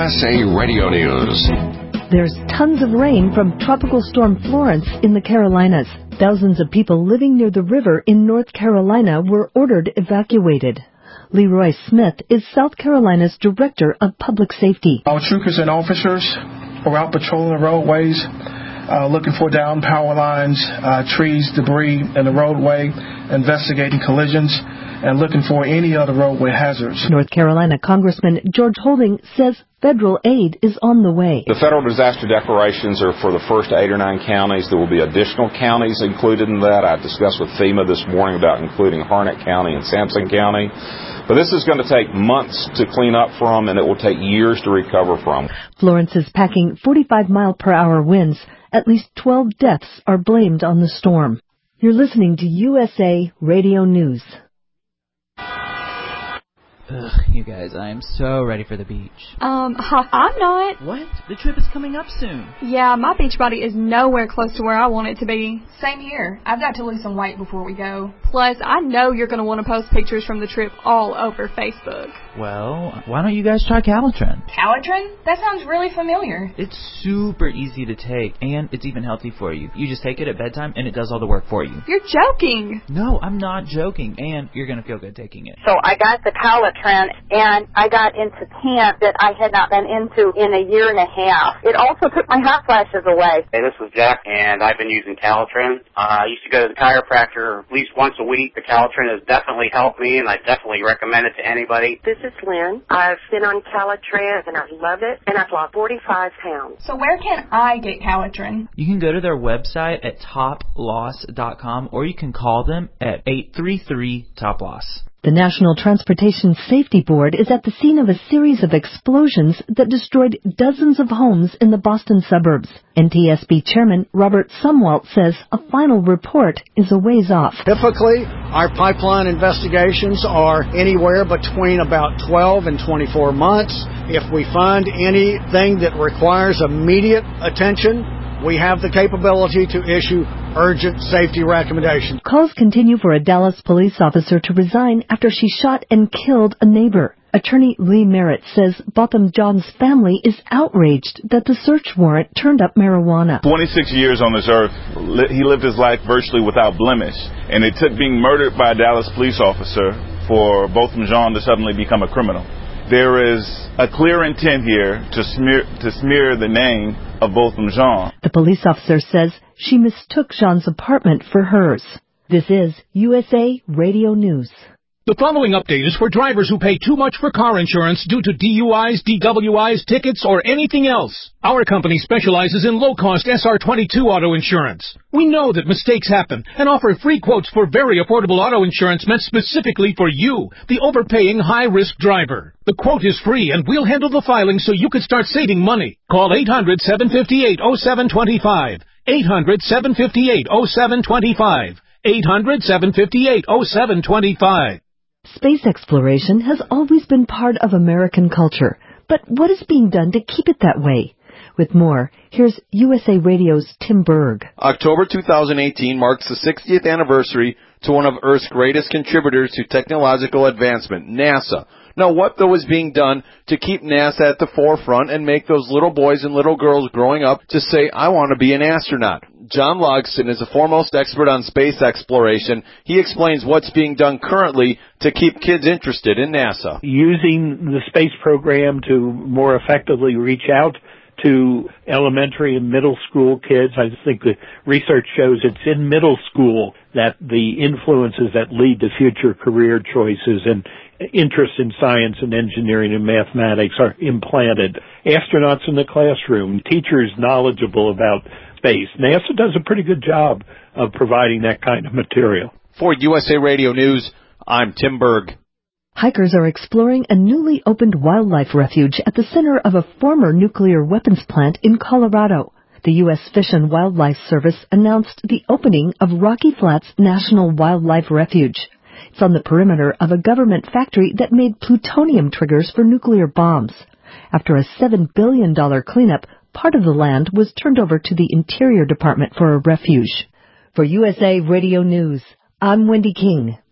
USA Radio News. There's tons of rain from Tropical Storm Florence in the Carolinas. Thousands of people living near the river in North Carolina were ordered evacuated. Leroy Smith is South Carolina's Director of Public Safety. Our troopers and officers are out patrolling the roadways, looking for downed power lines, trees, debris in the roadway, investigating collisions, and looking for any other roadway hazards. North Carolina Congressman George Holding says federal aid is on the way. The federal disaster declarations are for the first 8 or 9 counties. There will be additional counties included in that. I discussed with FEMA this morning about including Harnett County and Sampson County. But this is going to take months to clean up from, and it will take years to recover from. Florence is packing 45-mile-per-hour winds. At least 12 deaths are blamed on the storm. You're listening to USA Radio News. Ugh, you guys, I am so ready for the beach. I'm not. What? The trip is coming up soon. Yeah, my beach body is nowhere close to where I want it to be. Same here. I've got to lose some weight before we go. Plus, I know you're going to want to post pictures from the trip all over Facebook. Well, why don't you guys try Calitrin? Calitrin? That sounds really familiar. It's super easy to take, and it's even healthy for you. You just take it at bedtime, and it does all the work for you. You're joking. No, I'm not joking, and you're going to feel good taking it. So I got the Calitrin, and I got into camp that I had not been into in a year and a half. It also took my hot flashes away. Hey, this is Jack, and I've been using Calitrin. I used to go to the chiropractor at least once a week. The Calitrin has definitely helped me, and I definitely recommend it to anybody. This is Lynn. I've been on Calitrin, and I love it, and I've lost 45 pounds. So where can I get Calitrin? You can go to their website at toploss.com, or you can call them at 833-TOP-LOSS. The National Transportation Safety Board is at the scene of a series of explosions that destroyed dozens of homes in the Boston suburbs. NTSB Chairman Robert Sumwalt says a final report is a ways off. Typically, our pipeline investigations are anywhere between about 12 and 24 months. If we find anything that requires immediate attention, we have the capability to issue urgent safety recommendations. Calls continue for a Dallas police officer to resign after she shot and killed a neighbor. Attorney Lee Merritt says Botham Jean's family is outraged that the search warrant turned up marijuana. 26 years on this earth, he lived his life virtually without blemish, and it took being murdered by a Dallas police officer for Botham Jean to suddenly become a criminal. There is a clear intent here to smear the name of Botham Jean. The police officer says she mistook Jean's apartment for hers. This is USA Radio News. The following update is for drivers who pay too much for car insurance due to DUIs, DWIs, tickets, or anything else. Our company specializes in low-cost SR22 auto insurance. We know that mistakes happen and offer free quotes for very affordable auto insurance meant specifically for you, the overpaying high-risk driver. The quote is free, and we'll handle the filing so you can start saving money. Call 800-758-0725. 800-758-0725. 800-758-0725. Space exploration has always been part of American culture, but what is being done to keep it that way? With more, here's USA Radio's Tim Berg. October 2018 marks the 60th anniversary to one of Earth's greatest contributors to technological advancement, NASA. Now, what, though, is being done to keep NASA at the forefront and make those little boys and little girls growing up to say, I want to be an astronaut? John Logston is a foremost expert on space exploration. He explains what's being done currently to keep kids interested in NASA. Using the space program to more effectively reach out to elementary and middle school kids. I think the research shows it's in middle school that the influences that lead to future career choices and interest in science and engineering and mathematics are implanted. Astronauts in the classroom, teachers knowledgeable about space. NASA does a pretty good job of providing that kind of material. For USA Radio News, I'm Tim Berg. Hikers are exploring a newly opened wildlife refuge at the center of a former nuclear weapons plant in Colorado. The U.S. Fish and Wildlife Service announced the opening of Rocky Flats National Wildlife Refuge. It's on the perimeter of a government factory that made plutonium triggers for nuclear bombs. After a $7 billion cleanup, part of the land was turned over to the Interior Department for a refuge. For USA Radio News, I'm Wendy King.